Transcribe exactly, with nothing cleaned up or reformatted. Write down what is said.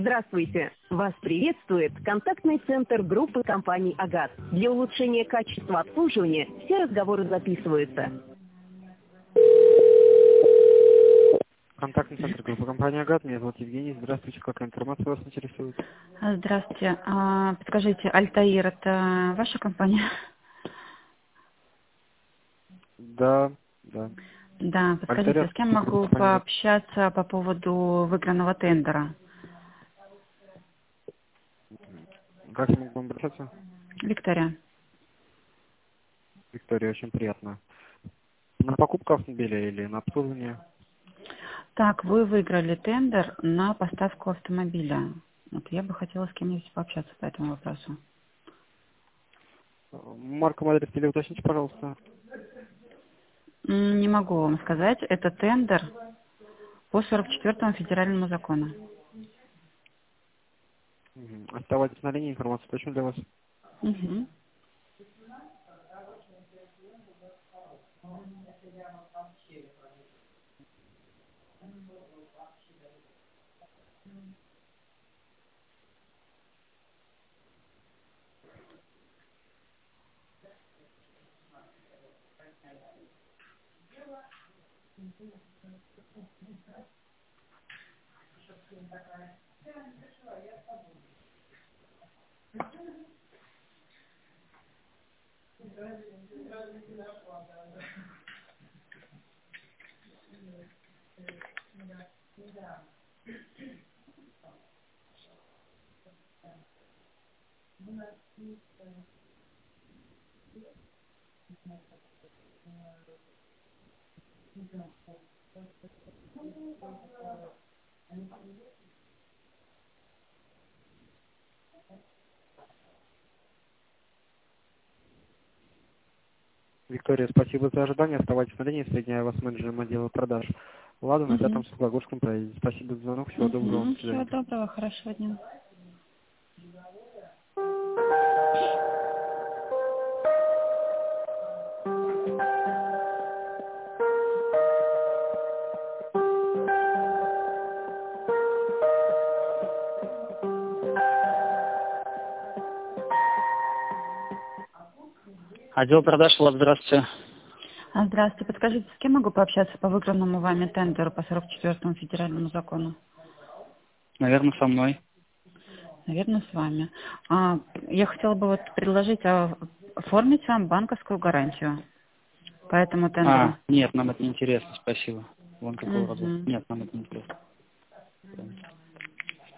Здравствуйте! Вас приветствует контактный центр группы компаний «Агат». Для улучшения качества обслуживания все разговоры записываются. Контактный центр группы компании «Агат». Меня зовут Евгений. Здравствуйте. Какая информация вас интересует? А, Здравствуйте. А, Подскажите, Альтаир — это ваша компания? Да, да. Да, подскажите, Альтаир, с кем могу компания «Агат». пообщаться по поводу выигранного тендера? Как я могу вам обращаться? Виктория. Виктория, очень приятно. На покупку автомобиля или на обслуживание? Так, вы выиграли тендер на поставку автомобиля. Вот я бы хотела с кем-нибудь пообщаться по этому вопросу. Марку, адрес или уточните, пожалуйста. М, Не могу вам сказать. Это тендер по сорок четвёртому федеральному закону. Мгм. Оставайтесь на линии, информация точно для вас. Угу. Виктория, спасибо за ожидание. Оставайтесь на линии, соединяю вас с менеджером отдела продаж. Ладно, на Угу. пятом Светлогорском проезде. Спасибо за звонок. Всего доброго вам. Угу. До Всего свидания. доброго, хорошего дня. Отдел продаж, Влад, здравствуйте. А, Здравствуйте. Подскажите, с кем могу пообщаться по выигранному вами тендеру по сорок четвёртому федеральному закону? Наверное, со мной. Наверное, с вами. А, я хотела бы вот предложить а, оформить вам банковскую гарантию по этому тендеру. А, нет, нам это не интересно, спасибо. Вон какого рода. Мгм. Нет, нам это не интересно.